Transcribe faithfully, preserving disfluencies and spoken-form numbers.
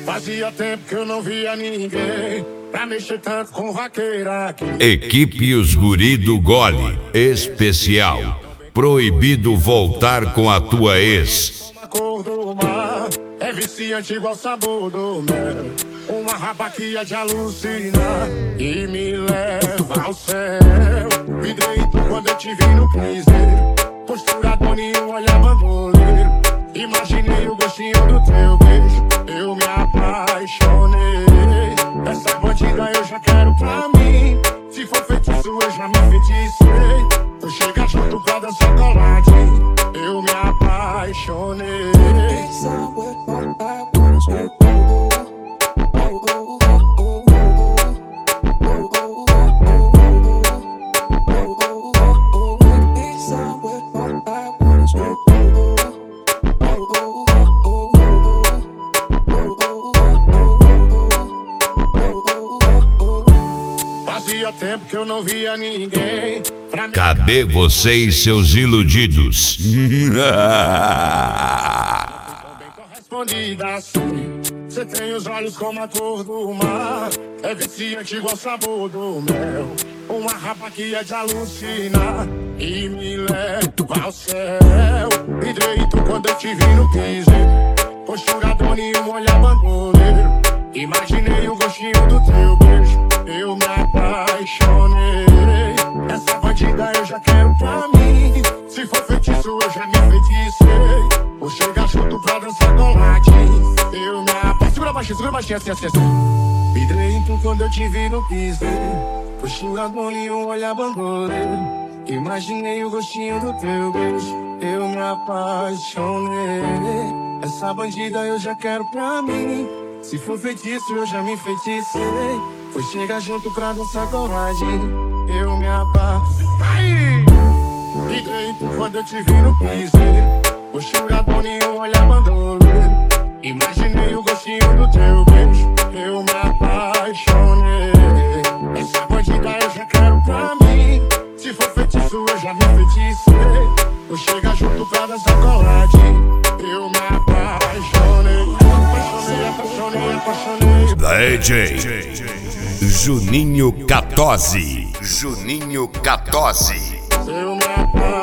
Fazia tempo que eu não via ninguém pra mexer tanto com vaqueira aqui. Equipe Os Guri do Gole especial. Proibido voltar com a tua ex. Uma cor do mar é viciante igual sabor do mel. Uma rabaquia de alucinar e me leva ao céu. Me deito quando eu te vi no piseiro, postura boninho, olhar bandoleiro. Imaginei o gostinho do teu beijo, eu me apaixonei. Essa bandida eu já quero pra mim. Se for feitiço eu já me feticei. Tu chega junto pra dançar coladinho, eu me apaixonei. Fazia tempo que eu não via ninguém. Cadê você e seus iludidos? Bem correspondida assim. Você tem os olhos como a cor do mar, é viciante igual sabor do mel. Uma rabaquia de alucinar e me leva ao céu. Me deito quando eu te vi no piseiro, postura boninho, olhar bandoleiro. Imaginei o gostinho do teu beijo, eu me apaixonei. Essa bandida eu já quero pra mim. Se for feitiço eu já me feticei. Vou chegar junto pra dançar coladinho, eu me apaixonei. Segura baixinho, segura baixinho, assim, assim, assim. Me deito quando eu te vi no piseiro, postura boninho, olhar bandoleiro. Imaginei o gostinho do teu beijo, eu me apaixonei. Essa bandida eu já quero pra mim. Se for feitiço eu já me feticei. Vou chegar junto pra dançar coladinho, eu me apaixonei. Me deito quando eu te vi no piseiro, postura boninho, olhar bandoleiro. Imaginei o gostinho do teu beijo, eu me apaixonei. Essa bandida eu já quero pra mim. Se for feitiço eu já me feticei. Vou chegar junto pra dançar coladinho, eu me apaixonei. Apaixonei, apaixonei, apaixonei. D J Juninho Catozzi. Juninho Catozzi. Eu me apaixonei.